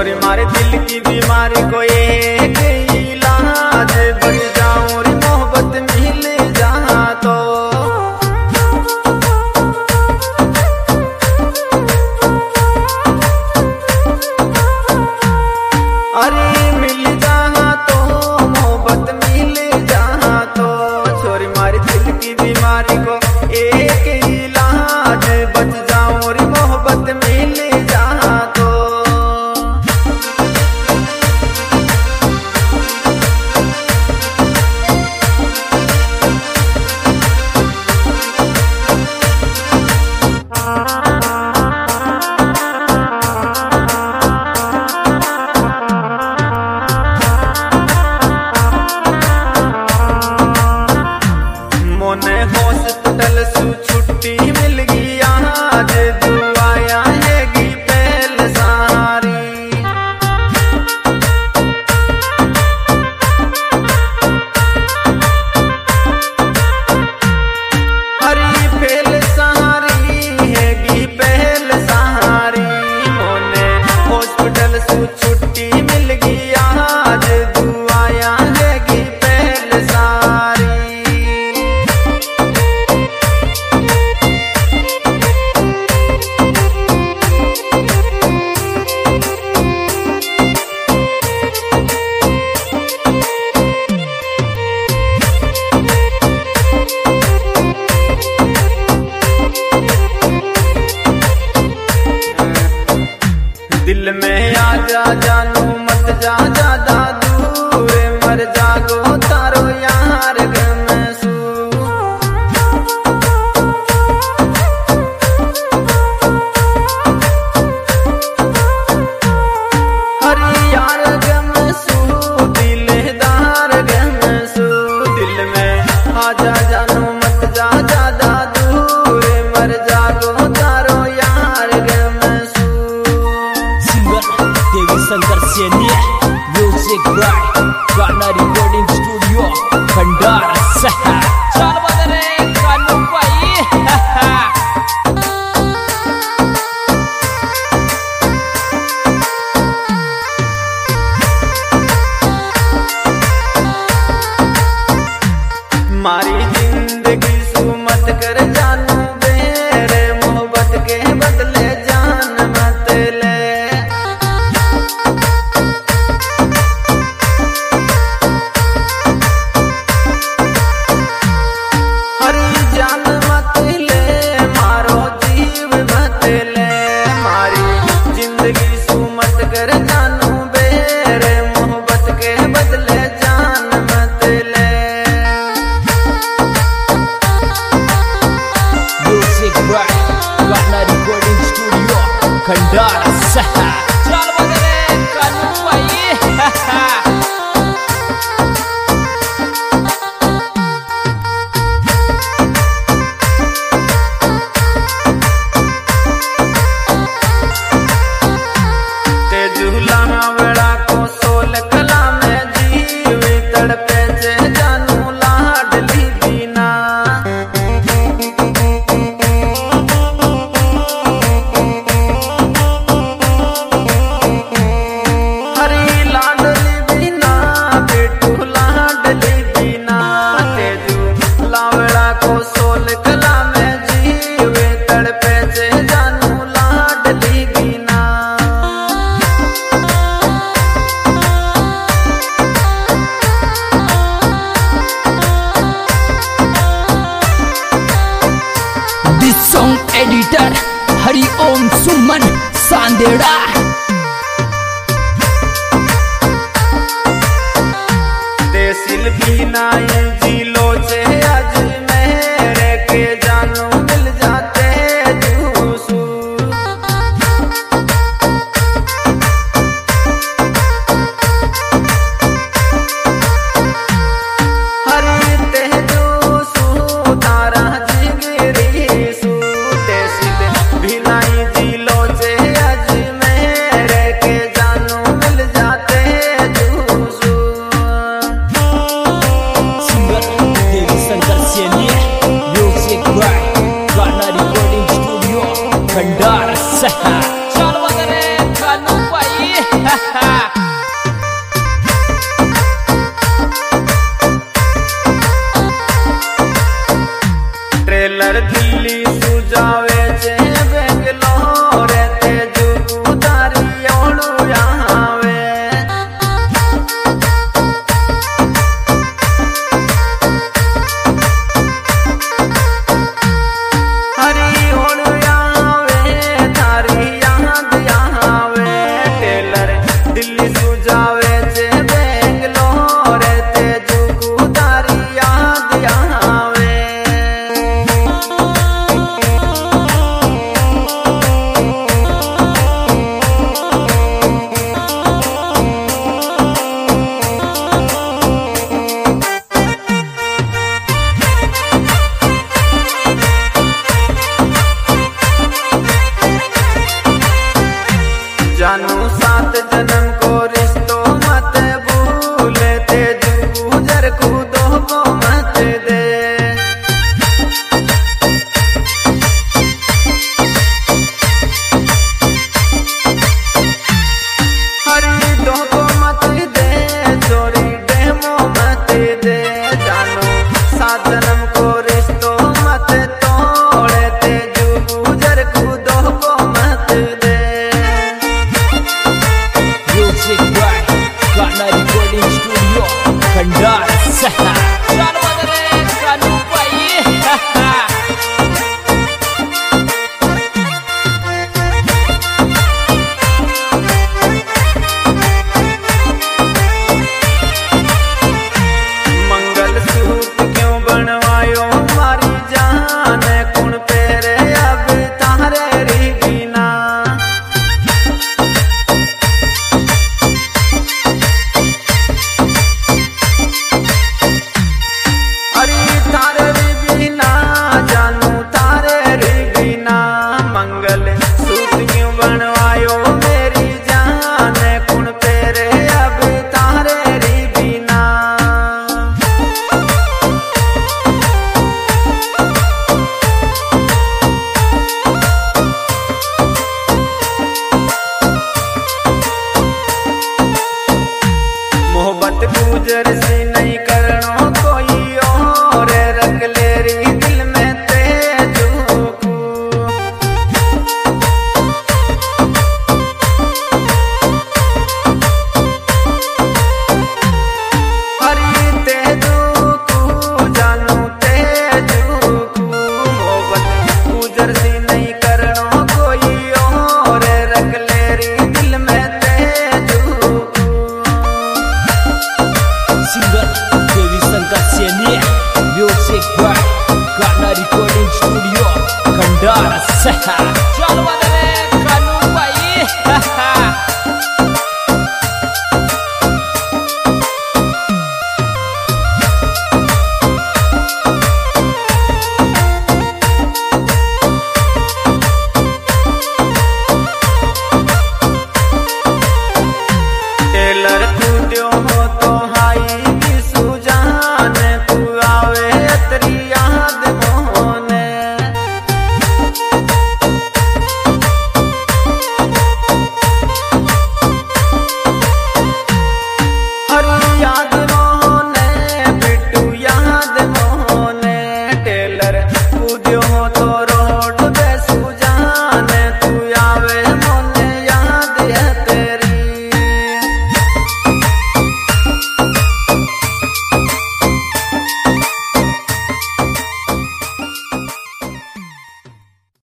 छोरी मारे दिल की बीमारी को एक इलाज, बच जाऊं रे मोहब्बत मिल जहाँ तो। अरे मिल जहाँ तो मोहब्बत मिल जहाँ तो, छोरी मारे दिल की बीमारी को एक इलाज, बच जाऊं रे मोहब्बत मिल जहाँ तो। मोने हॉस्पिटल से छुट्टी मिल गई आज, दुआया हैगी पहल सारी। हरी पहल सारी हैगी पहल सारी, मोने हॉस्पिटल से छुट्टी मिल गई आज, दुआया हैगी पहल सारी। दिल में आ जा जानू मत जा ज्यादा दूर, मर जागो तारो यार में सू। हरी यार गम सू दिलदार गम सू, दिल में आ जा जानू मत जा ज्यादा दूर, मर जागो तारो यार में सू। Dewi Shankar Senia, Music by Ghana Recording Studio, Khandara Sahar. चल बदरे कानू भाई। मारी जिंदगी सू मत कर जानू बेरे, मोहब्बत के बदले जान मत ले। हरी जान मत ले, मारो जीव मत ले, मारी जिंदगी सू मत कर जानू बेरे, मोहब्बत के बदले जान मत ले। Music by Ghana Recording Studio, Khandara Sahar. चल बदरे कानू भाई। ते झूला वेड़ा को सोल कला में जीवी, तड़पे जे जानू लाडली दीना। हरी लाडली दीना बेटू लाडली दीना, ते झूला वेड़ा को सोल कला में जीवी, तड़पे जे जानू लाडली दीना। This song editor Hari Om Suman Sandera. दिल भी नाई जिलो से आज मेरे के जानू मिल जाते जूसू। हरी ते जूसू तारा जिगरी सू, दिल भी नाई जिलो से आज मेरे जानू 7 जन्म